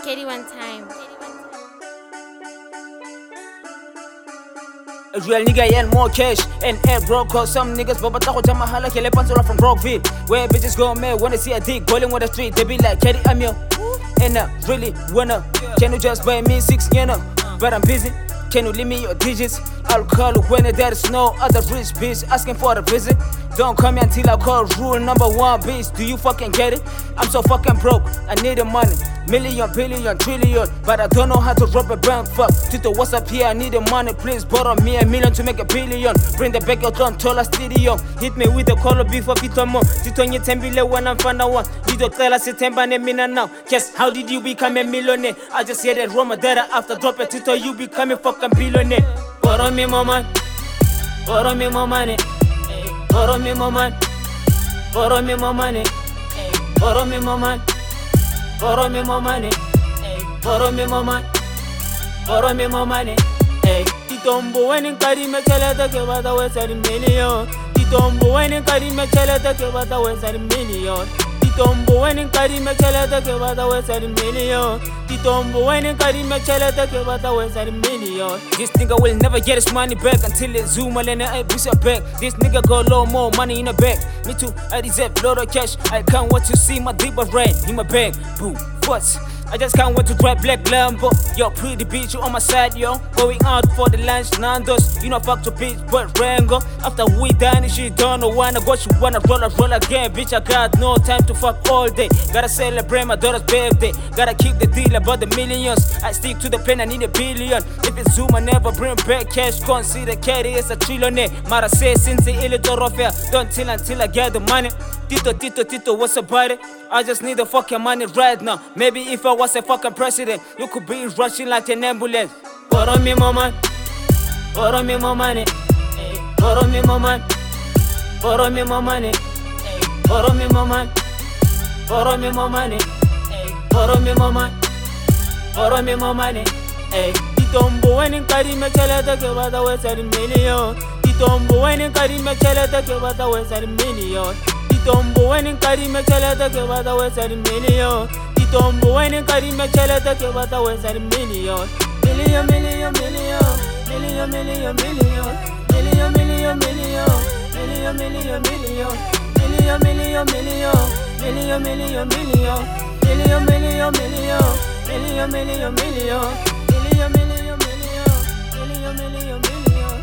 Katie one time. A real nigga and more cash and air broke cause some niggas but tako jama hala kele pansora from Rockville where bitches go mad wanna see a dick bowling with the street they be like Katie I'm your and I really wanna can you just buy me 6 but I'm busy. Can you leave me your digits? I'll call you when there is no other rich bitch asking for a visit. Don't come here until I call rule number 1, bitch. Do you fucking get it? I'm so fucking broke. I need the money. Million, billion, trillion. But I don't know how to rob a bank. Fuck. Tito, what's up here? I need the money. Please borrow me $1 million to make $1 billion. Bring the back your drum, tell us studio. Hit me with the color before Vito Mo. Tito, nye tembile when I'm found one. Tito, tell us September mina now. Yes, how did you become a millionaire? I just hear that Roma data after dropping Tito, you become a fucking billionaire. Borrow me more money. Borrow me more money. Borrow me more money. Borrow me more money. Borrow me more money. Borrow me more money. Borrow me more money. Borrow me more money. Titombo when kari me chalata ke bata wesari million. Titombo when kari me chalata ke bata wesari million. Titombo when kari me chalata ke bata wesari million. Titombo when kari me chalata ke bata wesari million. This nigga will never get his money back until it zoom and I boost her back. This nigga got low more money in the bag. Me too, I deserve lot of cash. I can't wait to see my deeper rain in my bag. Boo, what? I just can't wait to drive black Lambo. Yo, pretty bitch, you on my side, yo. Going out for the lunch, Nando's. You know, fuck the bitch, but Rango. After we done, she don't know wanna go. She wanna roll again. Bitch, I got no time to fuck all day. Gotta celebrate my daughter's birthday. Gotta keep the deal about the millions. I stick to the pen, I need $1 billion. If it's Zoom, I never bring back cash. Consider Katie is a trillionaire. Mara say since the little fair. Don't till until I get the money. Tito, what's about it? I just need the fucking money right now. Maybe if I was a fucking president, you could be rushing like an ambulance. Borrow me more money. Borrow me more money. Borrow me more money. Borrow me more money. Borrow me more money. Borrow me more money. Borrow me more money. Borrow me more money. Titombo when kari me chalata ke bata wesari million. Titombo when kari me chalata ke bata wesari million. Titombo when kari me chalata ke bata wesari million. Titombo when kari me chalata ke bata wesari million. Million, million, million. Million, million, million. Million, million, million. Million, million, million. Million, million, million. Million, million, million. Million, million, million. Million, million, million. Million, million, million. Million, million, million.